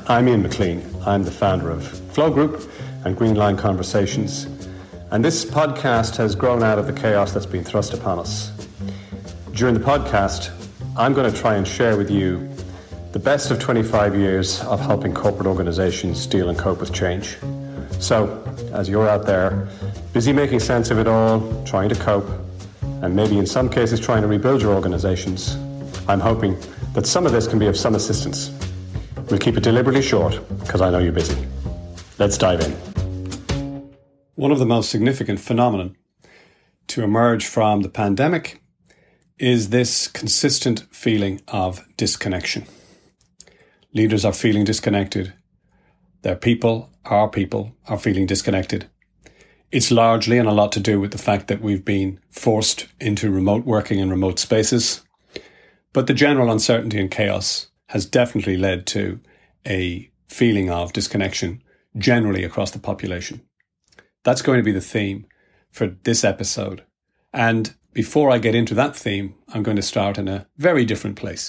I'm Ian McLean. I'm the founder of Flow Group and Green Line Conversations. And this podcast has grown out of the chaos that's been thrust upon us. During the podcast, I'm going to try and share with you the best of 25 years of helping corporate organizations deal and cope with change. So, as you're out there, busy making sense of it all, trying to cope, and maybe in some cases trying to rebuild your organizations, I'm hoping that some of this can be of some assistance. We'll keep it deliberately short, because I know you're busy. Let's dive in. One of the most significant phenomena to emerge from the pandemic is this consistent feeling of disconnection. Leaders are feeling disconnected. Their people, our people, are feeling disconnected. It's largely and a lot to do with the fact that we've been forced into remote working and remote spaces. But the general uncertainty and chaos has definitely led to a feeling of disconnection generally across the population. That's going to be the theme for this episode. And before I get into that theme, I'm going to start in a very different place.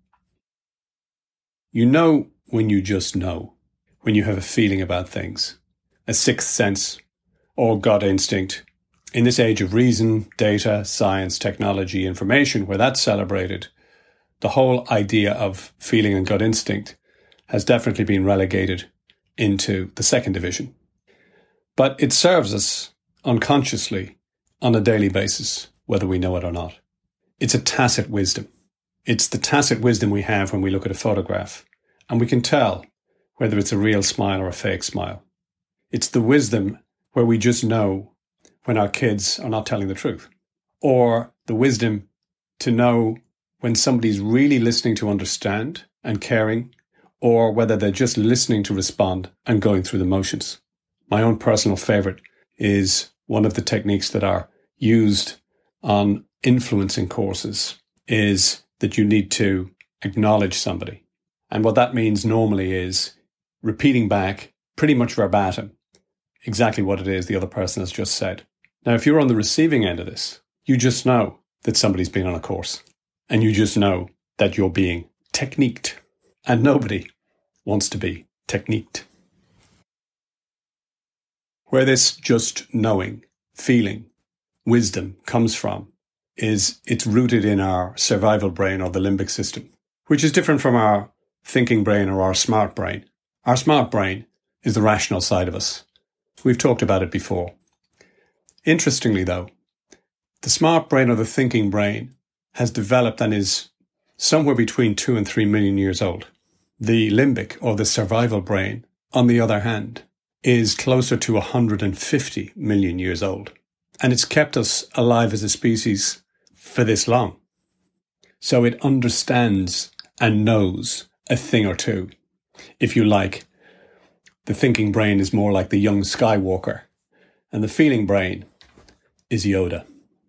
You know when you just know, when you have a feeling about things, a sixth sense or gut instinct. In this age of reason, data, science, technology, information, where that's celebrated, the whole idea of feeling and gut instinct has definitely been relegated into the second division. But it serves us unconsciously on a daily basis, whether we know it or not. It's a tacit wisdom. It's the tacit wisdom we have when we look at a photograph, and we can tell whether it's a real smile or a fake smile. It's the wisdom where we just know when our kids are not telling the truth, or the wisdom to know when somebody's really listening to understand and caring, or whether they're just listening to respond and going through the motions. My own personal favorite is one of the techniques that are used on influencing courses is that you need to acknowledge somebody. And what that means normally is repeating back pretty much verbatim exactly what it is the other person has just said. Now, if you're on the receiving end of this, you just know that somebody's been on a course. And you just know that you're being techniqued. And nobody wants to be techniqued. Where this just knowing, feeling, wisdom comes from is it's rooted in our survival brain or the limbic system, which is different from our thinking brain or our smart brain. Our smart brain is the rational side of us. We've talked about it before. Interestingly, though, the smart brain or the thinking brain has developed and is somewhere between 2 and 3 million years old. The limbic or the survival brain, on the other hand, is closer to 150 million years old. And it's kept us alive as a species for this long. So it understands and knows a thing or two. If you like, the thinking brain is more like the young Skywalker, and the feeling brain is Yoda.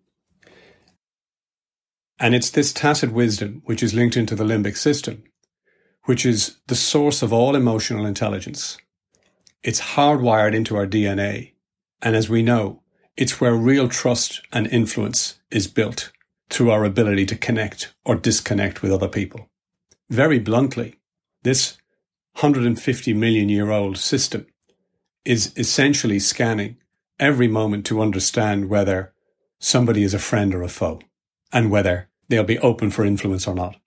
And it's this tacit wisdom which is linked into the limbic system, which is the source of all emotional intelligence. It's hardwired into our DNA. And as we know, it's where real trust and influence is built through our ability to connect or disconnect with other people. Very bluntly, this 150 million year old system is essentially scanning every moment to understand whether somebody is a friend or a foe, and whether they'll be open for influence or not.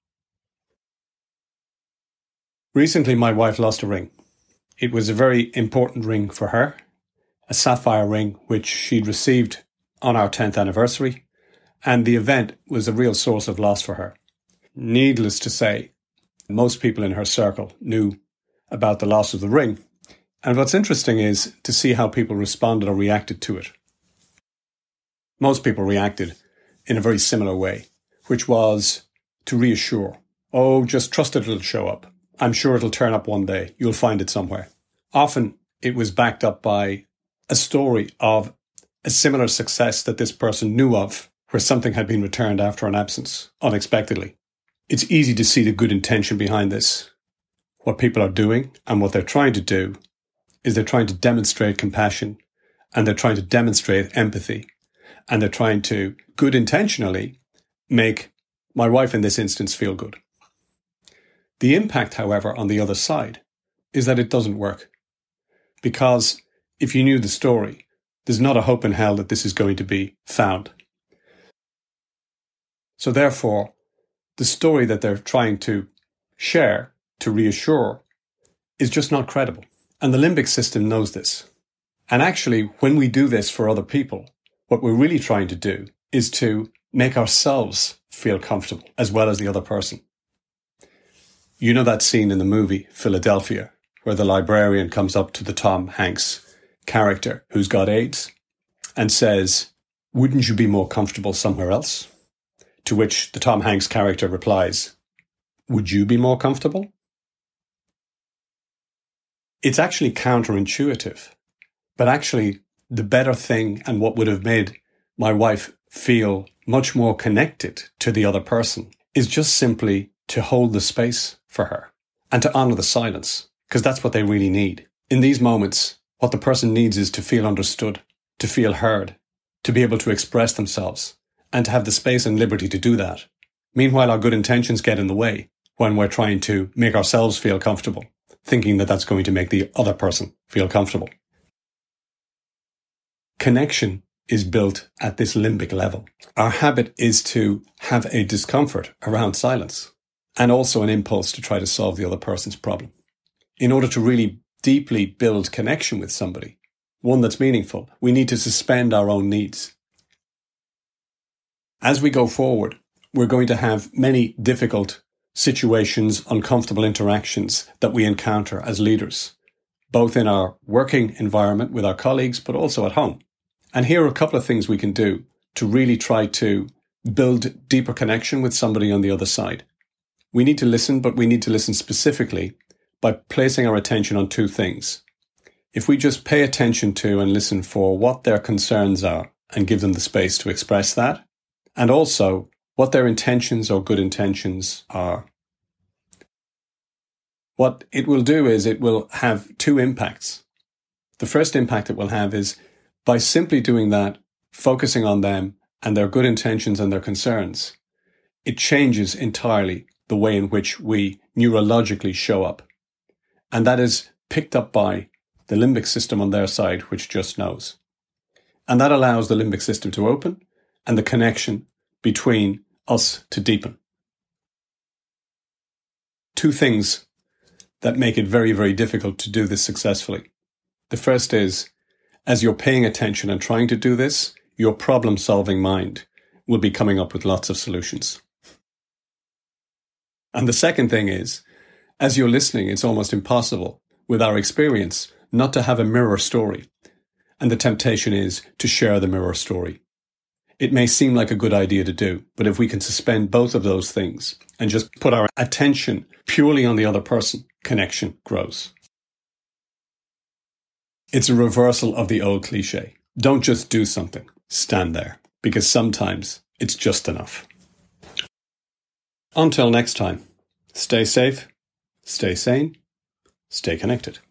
Recently, my wife lost a ring. It was a very important ring for her, a sapphire ring which she'd received on our 10th anniversary, and the event was a real source of loss for her. Needless to say, most people in her circle knew about the loss of the ring, and what's interesting is to see how people responded or reacted to it. Most people reacted in a very similar way, which was to reassure. Oh, just trust it'll show up. I'm sure it'll turn up one day. You'll find it somewhere. Often it was backed up by a story of a similar success that this person knew of, where something had been returned after an absence, unexpectedly. It's easy to see the good intention behind this. What people are doing and what they're trying to do is they're trying to demonstrate compassion, and they're trying to demonstrate empathy, and they're trying to, good intentionally, make my wife in this instance feel good. The impact, however, on the other side is that it doesn't work. Because if you knew the story, there's not a hope in hell that this is going to be found. So therefore, the story that they're trying to share, to reassure, is just not credible. And the limbic system knows this. And actually, when we do this for other people, what we're really trying to do is to make ourselves feel comfortable as well as the other person. You know that scene in the movie Philadelphia, where the librarian comes up to the Tom Hanks character who's got AIDS and says, "Wouldn't you be more comfortable somewhere else?" To which the Tom Hanks character replies, "Would you be more comfortable?" It's actually counterintuitive, but actually the better thing and what would have made my wife feel much more connected to the other person is just simply to hold the space for her and to honor the silence, because that's what they really need. In these moments, what the person needs is to feel understood, to feel heard, to be able to express themselves, and to have the space and liberty to do that. Meanwhile, our good intentions get in the way when we're trying to make ourselves feel comfortable, thinking that that's going to make the other person feel comfortable. Connection is built at this limbic level. Our habit is to have a discomfort around silence and also an impulse to try to solve the other person's problem. In order to really deeply build connection with somebody, one that's meaningful, we need to suspend our own needs. As we go forward, we're going to have many difficult situations, uncomfortable interactions that we encounter as leaders, both in our working environment with our colleagues, but also at home. And here are a couple of things we can do to really try to build deeper connection with somebody on the other side. We need to listen, but we need to listen specifically by placing our attention on two things. If we just pay attention to and listen for what their concerns are and give them the space to express that, and also what their intentions or good intentions are. What it will do is it will have two impacts. The first impact it will have is by simply doing that, focusing on them and their good intentions and their concerns, it changes entirely the way in which we neurologically show up. And that is picked up by the limbic system on their side, which just knows. And that allows the limbic system to open and the connection between us to deepen. Two things that make it very, very difficult to do this successfully. The first is, as you're paying attention and trying to do this, your problem-solving mind will be coming up with lots of solutions. And the second thing is, as you're listening, it's almost impossible, with our experience, not to have a mirror story. And the temptation is to share the mirror story. It may seem like a good idea to do, but if we can suspend both of those things and just put our attention purely on the other person, connection grows. It's a reversal of the old cliche. Don't just do something, stand there, because sometimes it's just enough. Until next time, stay safe, stay sane, stay connected.